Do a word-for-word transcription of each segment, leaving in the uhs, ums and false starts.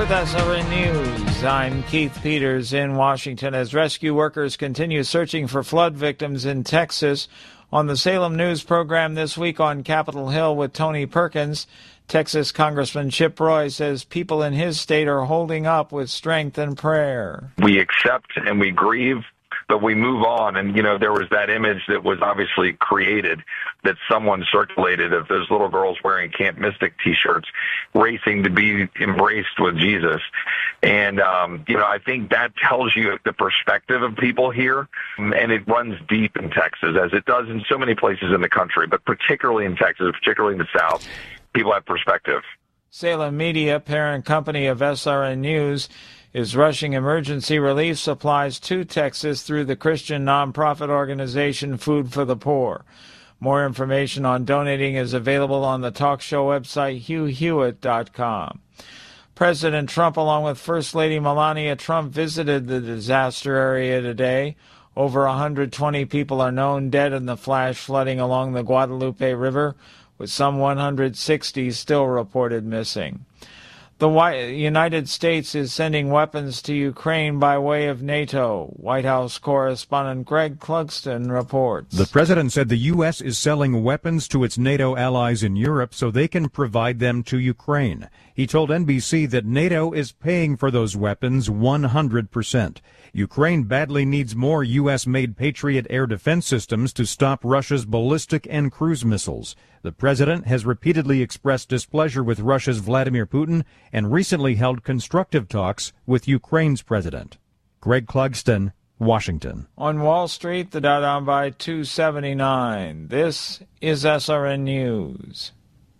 With S R N News, I'm Keith Peters in Washington. As rescue workers continue searching for flood victims in Texas, on the Salem News program this week on Capitol Hill with Tony Perkins, Texas Congressman Chip Roy says people in his state are holding up with strength and prayer. We accept and we grieve, but we move on. And, you know, there was that image that was obviously created that someone circulated of those little girls wearing Camp Mystic T-shirts, racing to be embraced with Jesus. And, um, you know, I think that tells you the perspective of people here, and it runs deep in Texas, as it does in so many places in the country, but particularly in Texas, particularly in the South. People have perspective. Salem Media, parent company of S R N News, is rushing emergency relief supplies to Texas through the Christian nonprofit organization Food for the Poor. More information on donating is available on the talk show website hugh hewitt dot com. President Trump, along with First Lady Melania Trump, visited the disaster area today. Over one hundred twenty people are known dead in the flash flooding along the Guadalupe River, with some one hundred sixty still reported missing. The United States is sending weapons to Ukraine by way of NATO. White House correspondent Greg Clugston reports. The president said the U S is selling weapons to its NATO allies in Europe so they can provide them to Ukraine. He told N B C that NATO is paying for those weapons one hundred percent. Ukraine badly needs more U S-made Patriot air defense systems to stop Russia's ballistic and cruise missiles. The president has repeatedly expressed displeasure with Russia's Vladimir Putin and recently held constructive talks with Ukraine's president. Greg Clugston, Washington. On Wall Street, the Dow down by two seventy-nine. This is S R N News.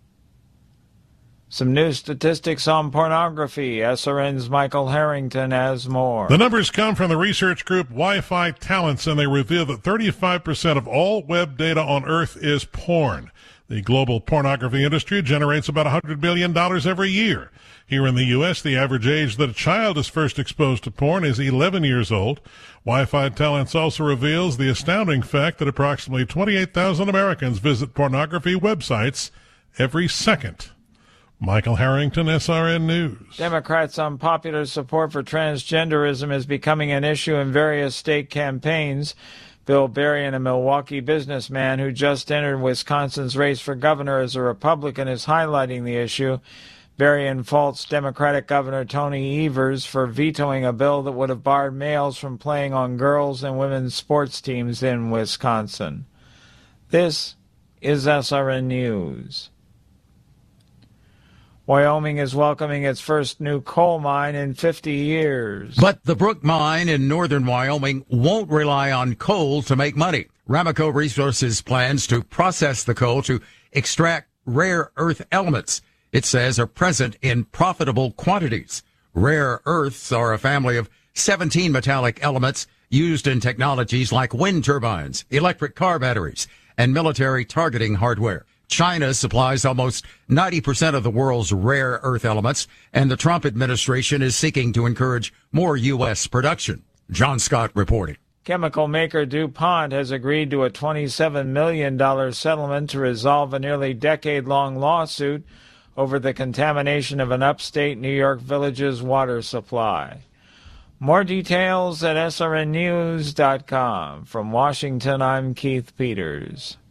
Some new statistics on pornography. S R N's Michael Harrington has more. The numbers come from the research group Wi-Fi Talents, and they reveal that thirty-five percent of all web data on Earth is porn. The global pornography industry generates about one hundred billion dollars every year. Here in the U S, the average age that a child is first exposed to porn is eleven years old. Wi-Fi Talents also reveals the astounding fact that approximately twenty-eight thousand Americans visit pornography websites every second. Michael Harrington, S R N News. Democrats' unpopular support for transgenderism is becoming an issue in various state campaigns. Bill Berrien, a Milwaukee businessman who just entered Wisconsin's race for governor as a Republican, is highlighting the issue. Berrien faults Democratic Governor Tony Evers for vetoing a bill that would have barred males from playing on girls' and women's sports teams in Wisconsin. This is S R N News. Wyoming is welcoming its first new coal mine in fifty years. But the Brook Mine in northern Wyoming won't rely on coal to make money. Ramaco Resources plans to process the coal to extract rare earth elements it says are present in profitable quantities. Rare earths are a family of seventeen metallic elements used in technologies like wind turbines, electric car batteries, and military targeting hardware. China supplies almost ninety percent of the world's rare earth elements, and the Trump administration is seeking to encourage more U S production. John Scott reporting. Chemical maker DuPont has agreed to a twenty-seven million dollars settlement to resolve a nearly decade-long lawsuit over the contamination of an upstate New York village's water supply. More details at S R N news dot com. From Washington, I'm Keith Peters.